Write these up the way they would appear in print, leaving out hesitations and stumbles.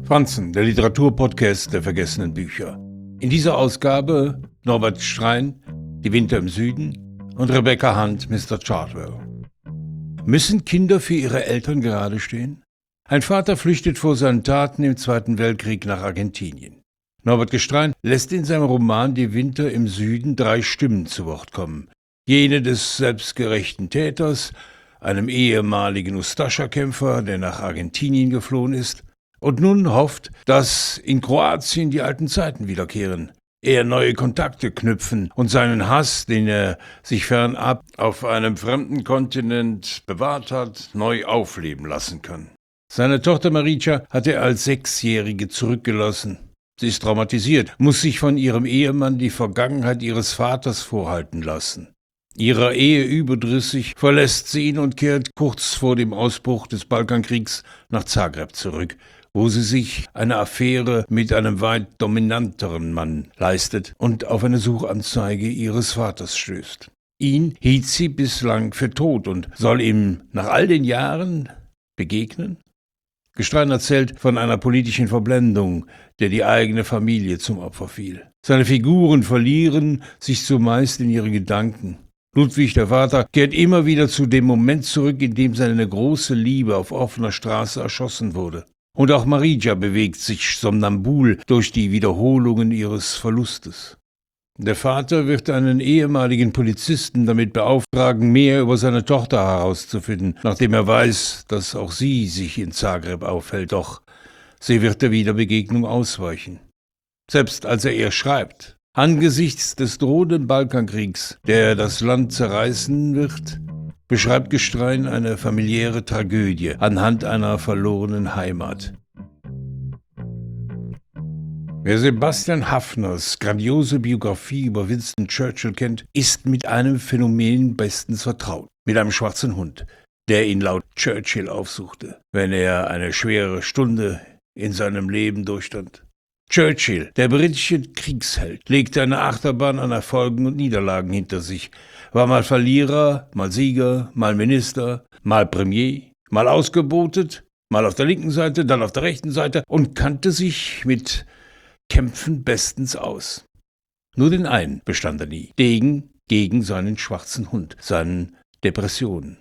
Franzen, der Literaturpodcast der vergessenen Bücher. In dieser Ausgabe Norbert Strein, Die Winter im Süden und Rebecca Hunt, Mr. Chartwell. Müssen Kinder für ihre Eltern gerade stehen? Ein Vater flüchtet vor seinen Taten im Zweiten Weltkrieg nach Argentinien. Norbert Gestrein lässt in seinem Roman Die Winter im Süden 3 Stimmen zu Wort kommen. Jene des selbstgerechten Täters, einem ehemaligen Ustascha-Kämpfer, der nach Argentinien geflohen ist, und nun hofft, dass in Kroatien die alten Zeiten wiederkehren, er neue Kontakte knüpfen und seinen Hass, den er sich fernab auf einem fremden Kontinent bewahrt hat, neu aufleben lassen kann. Seine Tochter Maricha hat er als 6-Jährige zurückgelassen. Sie ist traumatisiert, muss sich von ihrem Ehemann die Vergangenheit ihres Vaters vorhalten lassen. Ihrer Ehe überdrüssig verlässt sie ihn und kehrt kurz vor dem Ausbruch des Balkankriegs nach Zagreb zurück, wo sie sich eine Affäre mit einem weit dominanteren Mann leistet und auf eine Suchanzeige ihres Vaters stößt. Ihn hielt sie bislang für tot und soll ihm nach all den Jahren begegnen? Gestrein erzählt von einer politischen Verblendung, der die eigene Familie zum Opfer fiel. Seine Figuren verlieren sich zumeist in ihre Gedanken. Ludwig, der Vater, kehrt immer wieder zu dem Moment zurück, in dem seine große Liebe auf offener Straße erschossen wurde. Und auch Maricha bewegt sich somnambul durch die Wiederholungen ihres Verlustes. Der Vater wird einen ehemaligen Polizisten damit beauftragen, mehr über seine Tochter herauszufinden, nachdem er weiß, dass auch sie sich in Zagreb aufhält, doch sie wird der Wiederbegegnung ausweichen. Selbst als er ihr schreibt, angesichts des drohenden Balkankriegs, der das Land zerreißen wird, beschreibt Gestrein eine familiäre Tragödie anhand einer verlorenen Heimat. Wer Sebastian Haffners grandiose Biografie über Winston Churchill kennt, ist mit einem Phänomen bestens vertraut, mit einem schwarzen Hund, der ihn laut Churchill aufsuchte, wenn er eine schwere Stunde in seinem Leben durchstand. Churchill, der britische Kriegsheld, legte eine Achterbahn an Erfolgen und Niederlagen hinter sich, war mal Verlierer, mal Sieger, mal Minister, mal Premier, mal ausgebotet, mal auf der linken Seite, dann auf der rechten Seite und kannte sich mit Kämpfen bestens aus. Nur den einen bestand er nie, gegen seinen schwarzen Hund, seinen Depressionen.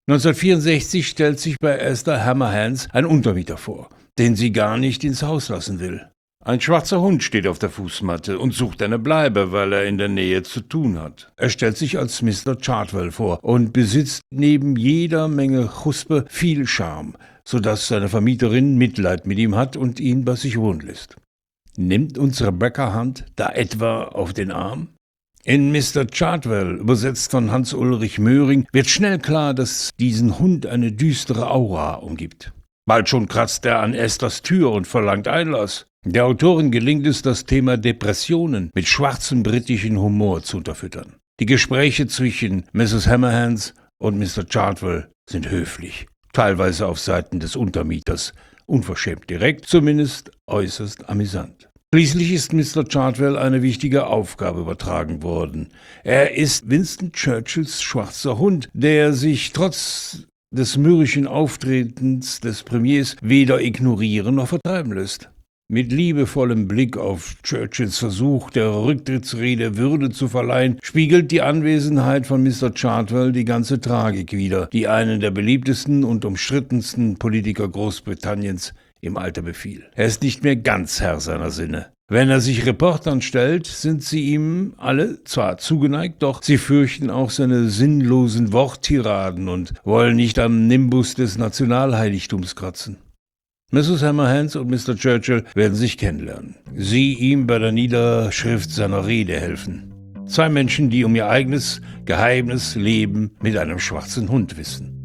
1964 stellt sich bei Esther Hammerhands ein Untermieter vor, den sie gar nicht ins Haus lassen will. Ein schwarzer Hund steht auf der Fußmatte und sucht eine Bleibe, weil er in der Nähe zu tun hat. Er stellt sich als Mr. Chartwell vor und besitzt neben jeder Menge Chuspe viel Charme, sodass seine Vermieterin Mitleid mit ihm hat und ihn bei sich wohnen lässt. Nimmt uns Rebecca Hunt da etwa auf den Arm? In Mr. Chartwell, übersetzt von Hans-Ulrich Möhring, wird schnell klar, dass diesen Hund eine düstere Aura umgibt. Bald schon kratzt er an Esthers Tür und verlangt Einlass. Der Autorin gelingt es, das Thema Depressionen mit schwarzem britischen Humor zu unterfüttern. Die Gespräche zwischen Mrs. Hammerhands und Mr. Chartwell sind höflich, teilweise auf Seiten des Untermieters, unverschämt direkt, zumindest äußerst amüsant. Schließlich ist Mr. Chartwell eine wichtige Aufgabe übertragen worden. Er ist Winston Churchills schwarzer Hund, der sich trotz des mürrischen Auftretens des Premiers weder ignorieren noch vertreiben lässt. Mit liebevollem Blick auf Churchills Versuch, der Rücktrittsrede Würde zu verleihen, spiegelt die Anwesenheit von Mr. Chartwell die ganze Tragik wider, die einen der beliebtesten und umstrittensten Politiker Großbritanniens im Alter befiel. Er ist nicht mehr ganz Herr seiner Sinne. Wenn er sich Reportern stellt, sind sie ihm alle zwar zugeneigt, doch sie fürchten auch seine sinnlosen Worttiraden und wollen nicht am Nimbus des Nationalheiligtums kratzen. Mrs. Hammerhands und Mr. Churchill werden sich kennenlernen. Sie ihm bei der Niederschrift seiner Rede helfen. 2 Menschen, die um ihr eigenes, geheimes Leben mit einem schwarzen Hund wissen.